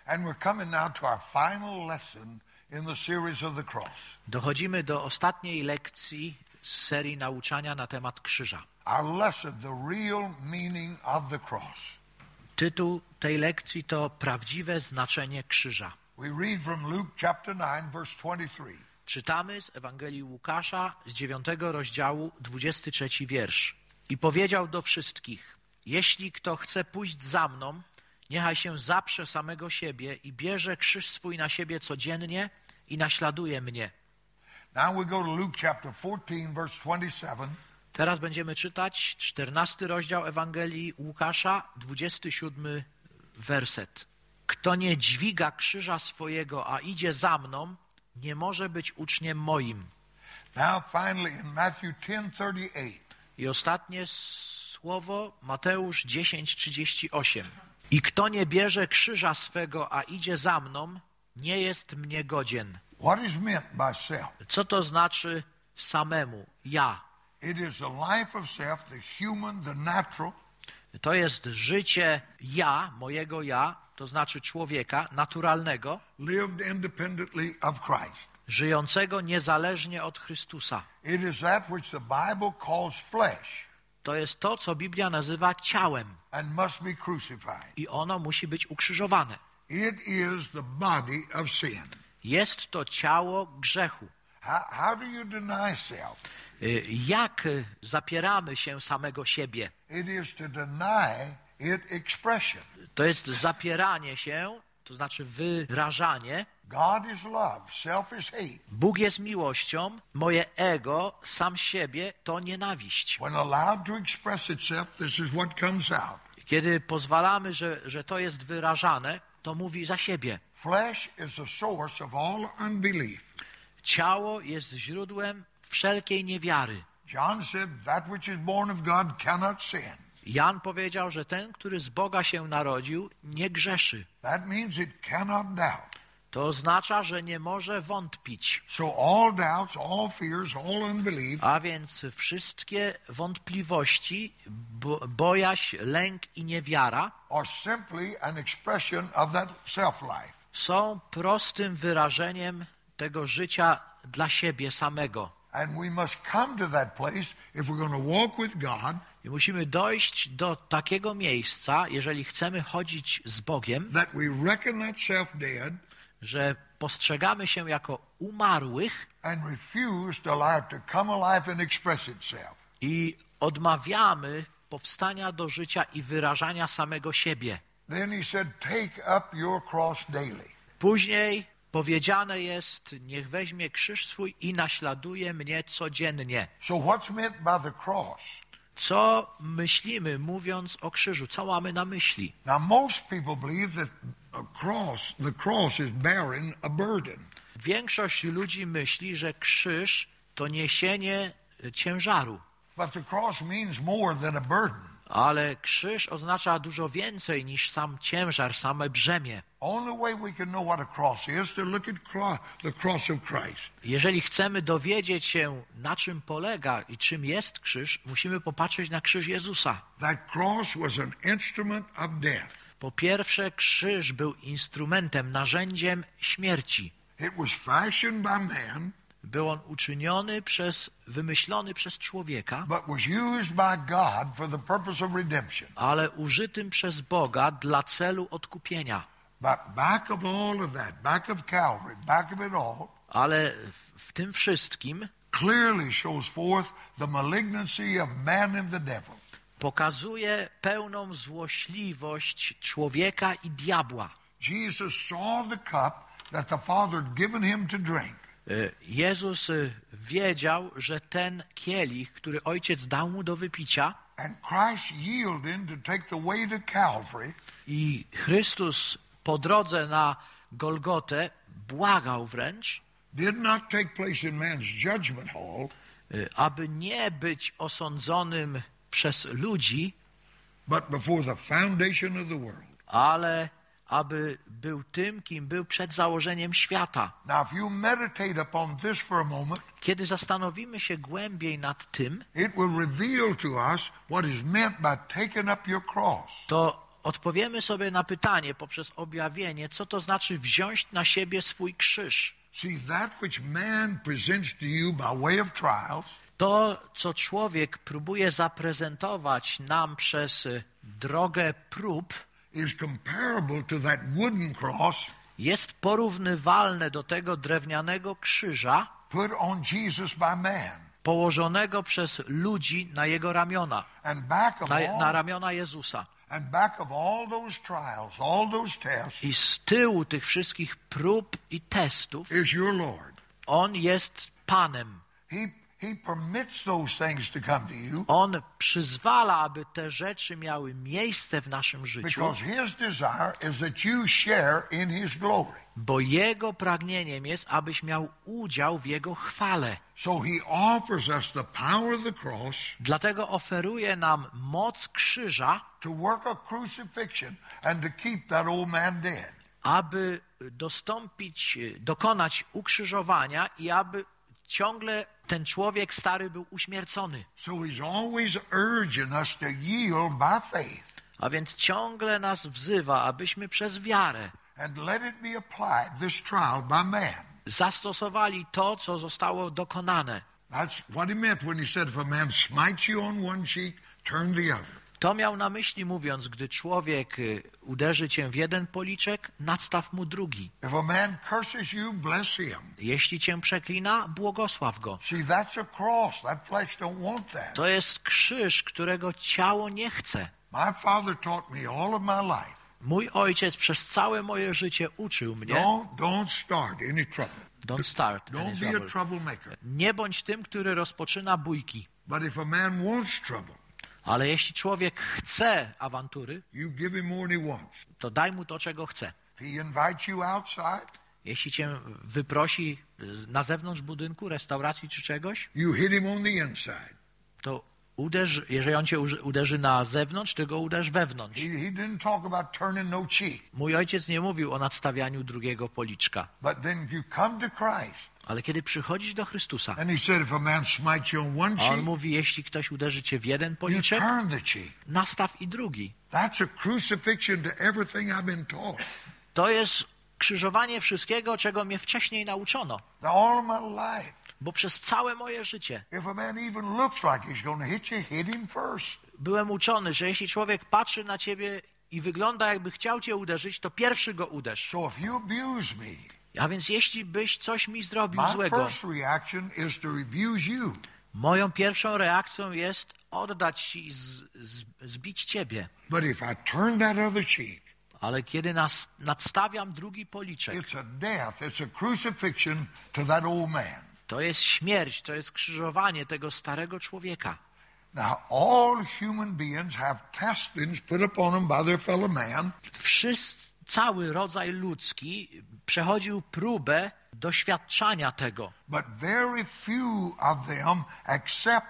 And we're coming now to our final lesson in the series of the cross. Dochodzimy do ostatniej lekcji z serii nauczania na temat krzyża. Our lesson, the real meaning of the cross. Tytuł tej lekcji to prawdziwe znaczenie krzyża. We read from Luke chapter 9, verse 23. Czytamy z Ewangelii Łukasza z 9 rozdziału, 23 wiersz. I powiedział do wszystkich: jeśli kto chce pójść za mną, niechaj się zaprze samego siebie i bierze krzyż swój na siebie codziennie i naśladuje mnie. Now we go to Luke chapter 14, verse 27. Teraz będziemy czytać 14 rozdział Ewangelii Łukasza, 27 werset. Kto nie dźwiga krzyża swojego, a idzie za mną, nie może być uczniem moim. Now finally in Matthew 10:38. I ostatnie słowo, Mateusz 10:38. I kto nie bierze krzyża swego, a idzie za mną, nie jest mnie godzien. What is meant by self? Co to znaczy samemu, ja? It is the life of self, the human, the natural. To jest życie ja, mojego ja, to znaczy człowieka naturalnego, Lived independently of Christ. żyjącego niezależnie od Chrystusa. It is that which the Bible calls flesh To jest to, co Biblia nazywa ciałem and must be crucified. i ono musi być ukrzyżowane. It is the body of sin. Jest to ciało grzechu. How do you deny self? Jak zapieramy się samego siebie? It is to deny its expression. To jest zapieranie się, to znaczy wyrażanie. God is love, self is hate. Bóg jest miłością, moje ego, sam siebie to nienawiść. When allowed to express itself, this is what comes out. Kiedy pozwalamy, że to jest wyrażane, to mówi za siebie. Flesh is the source of all unbelief. Ciało jest źródłem wszelkiej niewiary. John said, that which is born of God cannot sin. Jan powiedział, że ten, który z Boga się narodził, nie grzeszy. That means it cannot doubt. To oznacza, że nie może wątpić. So all doubts, all fears, all unbelief A więc wszystkie wątpliwości, bojaźń, lęk i niewiara are simply an expression of that self-life. są prostym wyrażeniem tego życia dla siebie samego. And we must come to that place if we're going to walk with God. I musimy dojść do takiego miejsca, jeżeli chcemy chodzić z Bogiem, That we reckon that self dead że postrzegamy się jako umarłych and refuse to allow it to come alive and express itself. i odmawiamy powstania do życia i wyrażania samego siebie. Then he said, take up your cross daily. Później powiedziane jest, niech weźmie krzyż swój i naśladuje mnie codziennie. So what's meant by the cross? Co myślimy, mówiąc o krzyżu? Co mamy na myśli? Now most people believe that the cross is bearing a burden. Większość ludzi myśli, że krzyż to niesienie ciężaru. But the cross means more than a burden. Ale krzyż oznacza dużo więcej niż sam ciężar, same brzemię. Only way we can know what a cross is to look at the cross of Christ. Jeżeli chcemy dowiedzieć się, na czym polega i czym jest krzyż, musimy popatrzeć na krzyż Jezusa. That cross was an instrument of death. Po pierwsze, krzyż był instrumentem, narzędziem śmierci. It was fashioned by man, Był on wymyślony przez człowieka, but was used by God for the purpose of redemption. ale użytym przez Boga dla celu odkupienia. But back of all of that, back of Calvary, back of it all, Ale w tym wszystkim clearly shows forth the malignancy of man and the devil. pokazuje pełną złośliwość człowieka i diabła. Jesus saw the cup that the Father had given him to drink. Jezus wiedział, że ten kielich, który Ojciec dał mu do wypicia, And Christ yielding to take the way to Calvary, i Chrystus po drodze na Golgotę błagał wręcz, did not take place in man's judgment hall, aby nie być osądzonym przez ludzi, but before the foundation of the world. ale aby był tym, kim był przed założeniem świata. Now, if you meditate upon this for a moment, Kiedy zastanowimy się głębiej nad tym, it will reveal to us what is meant by taking up your cross. to odpowiemy sobie na pytanie poprzez objawienie, co to znaczy wziąć na siebie swój krzyż. See, that which man presents to you by way of trials To, co człowiek próbuje zaprezentować nam przez drogę prób, is comparable to that wooden cross jest porównywalne do tego drewnianego krzyża put on Jesus by man. położonego przez ludzi na jego ramiona, And back of na all, ramiona Jezusa. and back of all those trials, all those tests, I z tyłu tych wszystkich prób i testów is your Lord. On jest Panem. He permits those things to come to you On przyzwala, aby te rzeczy miały miejsce w naszym życiu, because His desire is that you share in His glory. bo Jego pragnieniem jest, abyś miał udział w Jego chwale. So He offers us the power of the cross Dlatego oferuje nam moc krzyża, to work a crucifixion and to keep that old man dead. aby dokonać ukrzyżowania i aby ciągle ten człowiek stary był uśmiercony. So He's always urging us to yield by faith A więc ciągle nas wzywa, abyśmy przez wiarę and let it be applied, this trial by man. zastosowali to, co zostało dokonane. That's what He meant when He said, if a man smites you on one cheek, turn the other. To miał na myśli mówiąc, gdy człowiek uderzy cię w jeden policzek, nadstaw mu drugi. If a man curses you, bless him. Jeśli cię przeklina, błogosław go. See, that's a cross. That flesh don't want that. To jest krzyż, którego ciało nie chce. My father taught me all of my life. Mój ojciec przez całe moje życie uczył mnie, Don't start any trouble. don't start any Don't be a trouble. troublemaker. Nie bądź tym, który rozpoczyna bójki. But if a man wants trouble, Ale jeśli człowiek chce awantury, you give him more than he wants. to daj mu to, czego chce. If he invites you outside, Jeśli cię wyprosi na zewnątrz budynku, restauracji czy czegoś, you hit him on the inside. to uderz, jeżeli on cię uderzy na zewnątrz, ty go uderz wewnątrz. He didn't talk about turning no cheek. Mój ojciec nie mówił o nadstawianiu drugiego policzka. But then you come to Christ, Ale kiedy przychodzisz do Chrystusa, and he said, if a man smites you on one a on cheek, mówi, jeśli ktoś uderzy cię w jeden you policzek, turn the cheek. nastaw i drugi. That's a crucifixion to everything I've been taught. To jest krzyżowanie wszystkiego, czego mnie wcześniej nauczono. All of my life. Bo przez całe moje życie If a man even looks like he's going to hit you, hit him first. byłem uczony, że jeśli człowiek patrzy na ciebie i wygląda, jakby chciał cię uderzyć, to pierwszy go uderz. So if you abuse me, A więc jeśli byś coś mi zrobił my złego, first reaction is to abuse you. moją pierwszą reakcją jest oddać ci i zbić ciebie. But if I turn that other cheek, Ale kiedy nadstawiam drugi policzek, it's a death, it's a crucifixion to that old man. to jest śmierć, to jest krzyżowanie tego starego człowieka. Now, all human beings have testings put upon them by their fellow man. Cały rodzaj ludzki przechodził próbę doświadczania tego. But very few of them accept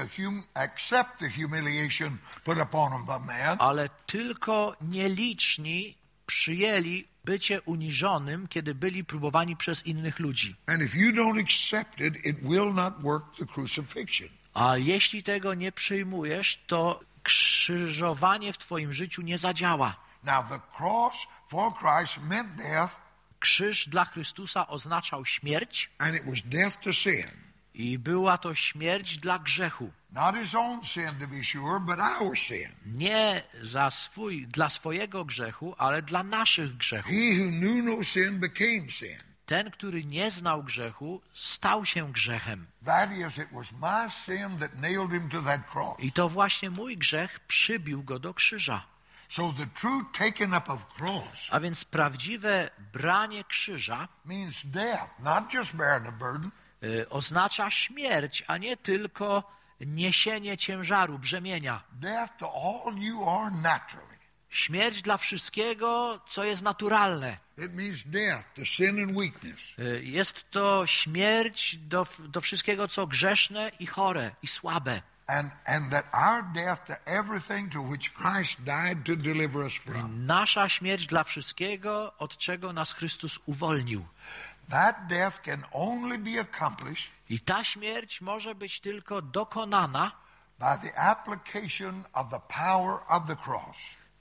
the humiliation put upon them by man. Ale tylko nieliczni przyjęli bycie uniżonym, kiedy byli próbowani przez innych ludzi. And if you don't accept it, it will not work the crucifixion. A jeśli tego nie przyjmujesz, to krzyżowanie w twoim życiu nie zadziała. Now the cross for Christ meant death. Krzyż dla Chrystusa oznaczał śmierć And it was death to sin. i była to śmierć dla grzechu. Not his own sin, to be sure, but our sin. Nie dla swojego grzechu, ale dla naszych grzechów. He who knew no sin became sin. Ten, który nie znał grzechu, stał się grzechem. That is, it was my sin that nailed him to that cross. I to właśnie mój grzech przybił go do krzyża. So the true taking up of cross A więc prawdziwe branie krzyża means death, not just bearing the burden. Oznacza śmierć, a nie tylko niesienie ciężaru, brzemienia. Death to all you are naturally. Śmierć dla wszystkiego, co jest naturalne. It means death to sin and weakness. Jest to śmierć do wszystkiego, co grzeszne i chore i słabe. And that our death to everything to which Christ died to deliver us from. Nasza śmierć dla wszystkiego, od czego nas Chrystus uwolnił. That death can only be accomplished I ta śmierć może być tylko dokonana by the application of the power of the cross.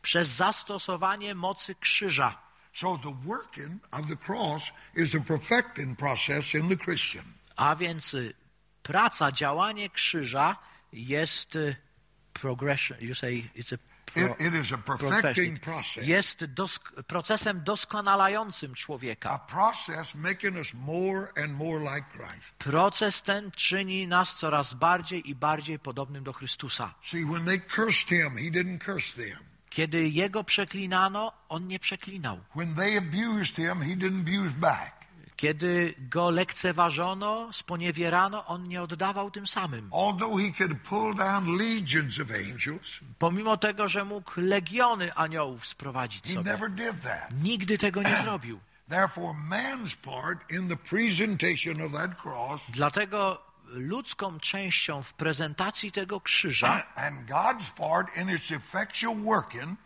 przez zastosowanie mocy krzyża. So the working of the cross is a perfecting process in the Christian. A więc praca, działanie krzyża jest progression. You say it's a It is a perfecting process. Jest procesem doskonalającym człowieka. A process making us more and more like Christ. Proces ten czyni nas coraz bardziej i bardziej podobnym do Chrystusa. See, when they cursed him, he didn't curse them. Kiedy jego przeklinano, on nie przeklinał. When they abused him, he didn't abuse back. Kiedy go lekceważono, sponiewierano, on nie oddawał tym samym. Although he could pull down legions of angels, Pomimo tego, że mógł legiony aniołów sprowadzić he sobie. never did that. Nigdy tego nie zrobił. Therefore, man's part in the presentation of that cross Dlatego ludzką częścią w prezentacji tego krzyża and God's part in its effectual working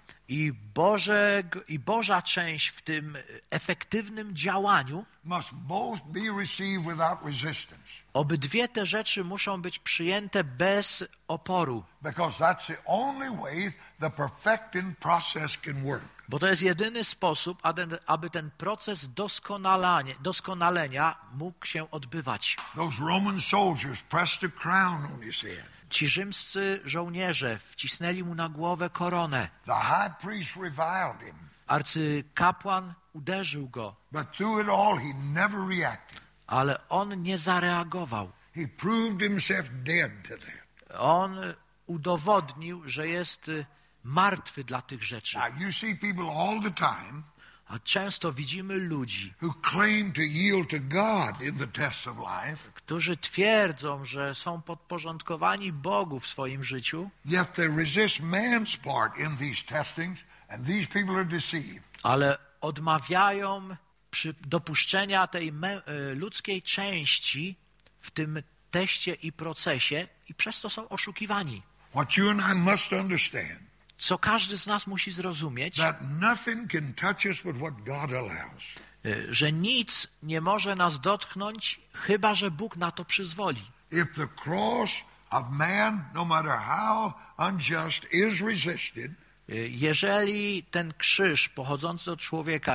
i Boża część w tym efektywnym działaniu, must both be received without resistance. obydwie te rzeczy muszą być przyjęte bez oporu, Because that's the only way the perfecting process can work. bo to jest jedyny sposób, aby ten proces doskonalenia mógł się odbywać. Those Roman soldiers pressed a crown on his head. Ci rzymscy żołnierze wcisnęli mu na głowę koronę. The high priest reviled him. Arcykapłan uderzył go, But through it all, he never reacted. ale on nie zareagował. He proved himself dead to that. On udowodnił, że jest martwy dla tych rzeczy. Now, you see people all the time A często widzimy ludzi, who claim to yield to God in the tests of life, którzy twierdzą, że są podporządkowani Bogu w swoim życiu, yet they resist man's part in these testings, and these people are deceived. ale odmawiają dopuszczenia tej ludzkiej części w tym teście i procesie i przez to są oszukiwani. What you and I must understand, Co każdy z nas musi zrozumieć, that nothing can touch us but what God allows. że nic nie może nas dotknąć, chyba że Bóg na to przyzwoli. If the cross of man, no matter how unjust, is resisted, Jeżeli ten krzyż pochodzący od człowieka,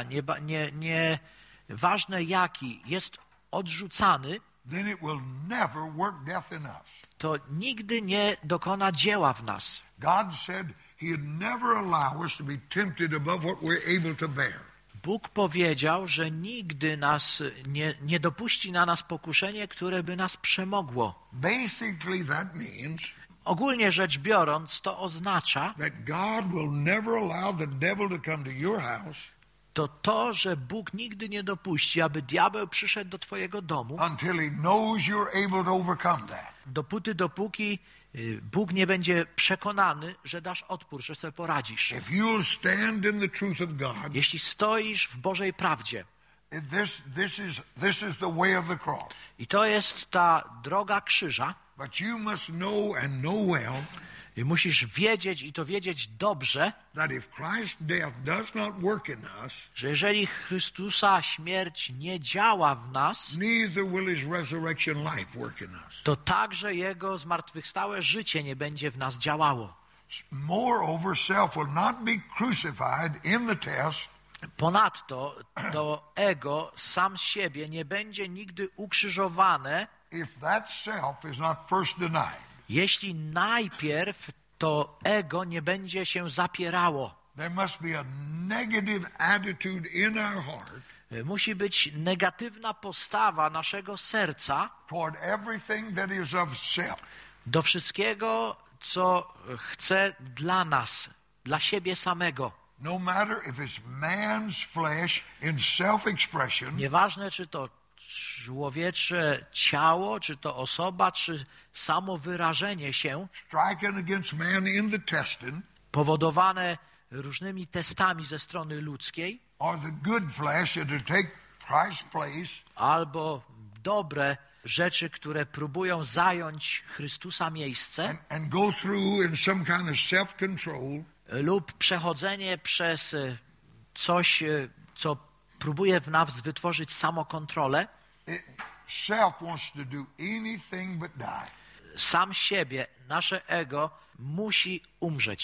nieważne jaki, jest odrzucany, then it will never work death in us. to nigdy nie dokona dzieła w nas. God said he'd never allow us to be tempted above what we're able to bear. Bóg powiedział, że nigdy nas nie dopuści na nas pokuszenie, które by nas przemogło. Basically, that means Ogólnie rzecz biorąc, to oznacza that God will never allow the devil to come to your house to, że Bóg nigdy nie dopuści, aby diabeł przyszedł do twojego domu, until he knows you're able to overcome that. dopóki Bóg nie będzie przekonany, że dasz odpór, że sobie poradzisz. If you'll stand in the truth of God, Jeśli stoisz w Bożej prawdzie, this is the way of the cross. i to jest ta droga krzyża, But you must know and know well i musisz wiedzieć i to wiedzieć dobrze, that if Christ's death does not work in us, że jeżeli Chrystusa śmierć nie działa w nas, neither will his resurrection life work in us. to także Jego zmartwychwstałe życie nie będzie w nas działało. Moreover, self will not be crucified in the test Ponadto to ego sam z siebie nie będzie nigdy ukrzyżowane, if that self is not first denied. jeśli najpierw to ego nie będzie się zapierało. There must be a negative attitude in our heart Musi być negatywna postawa naszego serca toward everything that is of self. do wszystkiego, co chce dla nas, dla siebie samego. No matter if it's man's flesh in self-expression, Nieważne, czy to człowiecze ciało, czy to osoba, czy samo wyrażenie się striking against man in the testing, powodowane różnymi testami ze strony ludzkiej, or the good flesh that to take Christ's place, albo dobre rzeczy, które próbują zająć Chrystusa miejsce, and go through in some kind of self-control, lub przechodzenie przez coś, co próbuje w nas wytworzyć samokontrolę, self wants to do anything but die. sam siebie, nasze ego musi umrzeć.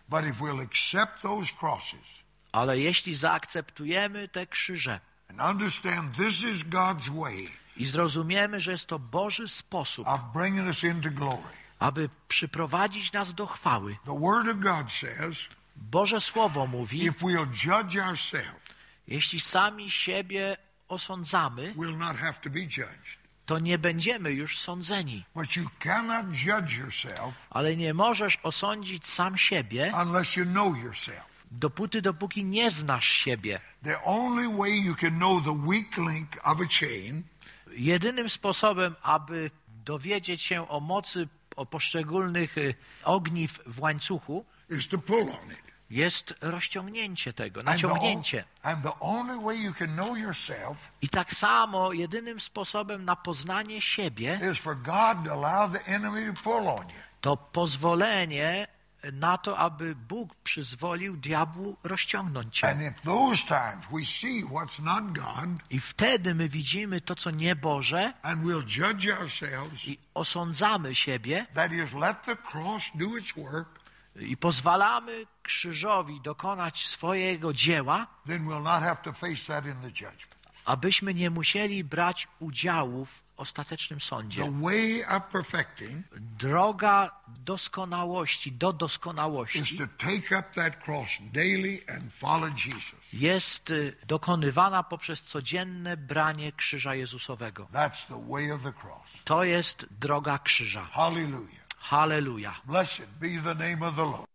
But if we'll accept those crosses Ale jeśli zaakceptujemy te krzyże and understand this is God's way i zrozumiemy, że jest to Boży sposób, of bringing us into glory. aby przyprowadzić nas do chwały. The Word of God says, Boże Słowo mówi, if we'll judge ourselves, jeśli sami siebie osądzamy, we'll not have to be judged. to nie będziemy już sądzeni. But you cannot judge yourself Ale nie możesz osądzić sam siebie, unless you know yourself. dopóki nie znasz siebie. The only way you can know the weak link of a chain Jedynym sposobem, aby dowiedzieć się o mocy o poszczególnych ogniw w łańcuchu, is to pull on it. jest rozciągnięcie tego, naciągnięcie. And the only way you can know yourself I tak samo jedynym sposobem na poznanie siebie is for God to allow the enemy to pull on you. to pozwolenie na to, aby Bóg przyzwolił diabłu rozciągnąć cię. And at those times we see what's not God, I wtedy my widzimy to, co nieboże and we'll judge ourselves. i osądzamy siebie That is, let the cross do its work, i pozwalamy krzyżowi dokonać swojego dzieła, then we'll not have to face that in the judgment. abyśmy nie musieli brać udziału w ostatecznym The sądzie. way of perfecting Droga doskonałości, do is doskonałości to take up that cross daily and follow Jesus. jest dokonywana poprzez codzienne branie krzyża Jezusowego. That's the way of the cross. To jest droga krzyża. Hallelujah. Halleluja. Blessed be the name of the Lord.